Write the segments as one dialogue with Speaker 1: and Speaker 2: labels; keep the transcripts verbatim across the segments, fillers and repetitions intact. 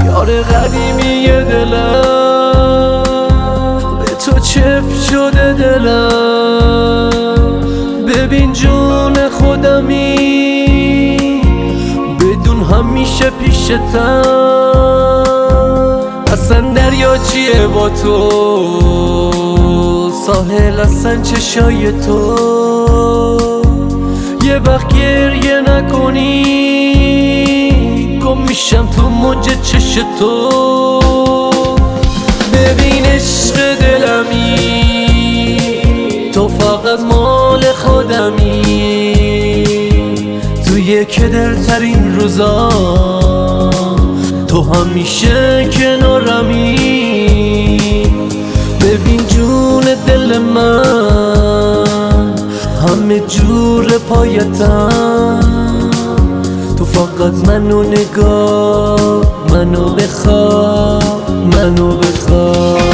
Speaker 1: یار قدیمی دلم، به تو چف شده دلم. ببین جون خودمی بدون همیشه پیشتم. اصلا دریا چیه با تو، ساحل اصلا چشای تو. یه وقت گریه نکنی گم میشم تو موج چش تو. ببین عشق دلمی، تو فقط مال خودمی. توی کدرترین روزا تو همیشه کنارمی. ببین جون دل من همه جور پایتم. تو فقط منو نگاه، منو بخواه، منو بخواه.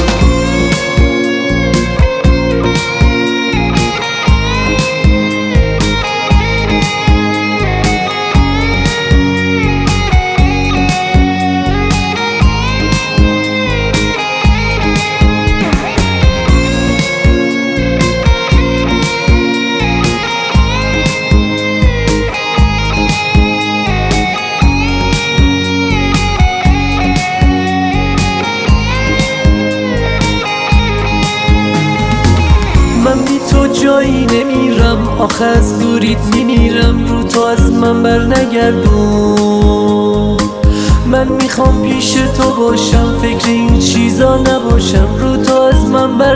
Speaker 1: من بی تو جایی نمیرم، آخه از دوریت میمیرم. رو تو از من بر نگردون. من میخوام پیش تو باشم، فکر این چیزا نباشم. رو تو از من بر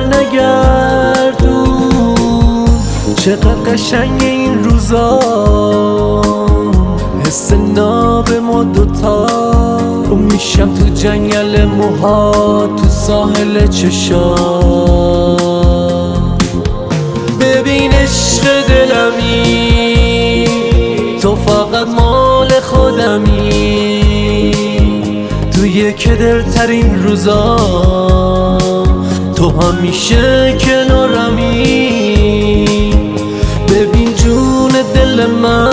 Speaker 1: نگردون. چقدر قشنگ این روزا، حس ناب ما دوتا. رو میشم تو جنگل موها، تو ساحل چشا. ببین عشق دلمی، تو فقط مال خودمی. توی کدرترین روزا تو همیشه کنارمی. ببین جون دل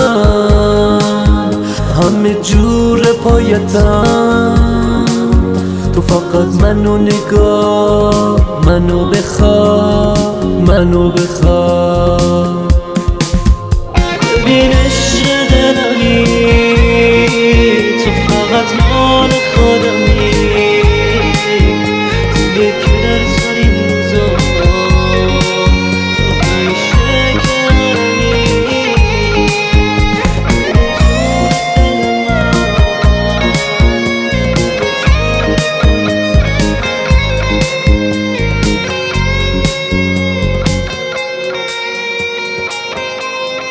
Speaker 1: من همه جور پایتم. تو فقط منو نگاه، منو بخواه، منو بخواه.
Speaker 2: ببین عشق دلمی، تو فقط مال خودمی. توی کدرترین روزا تو همیشه کنارمی.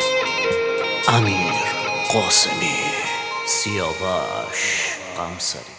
Speaker 3: امیر قاسمی، سیاوش قمصری.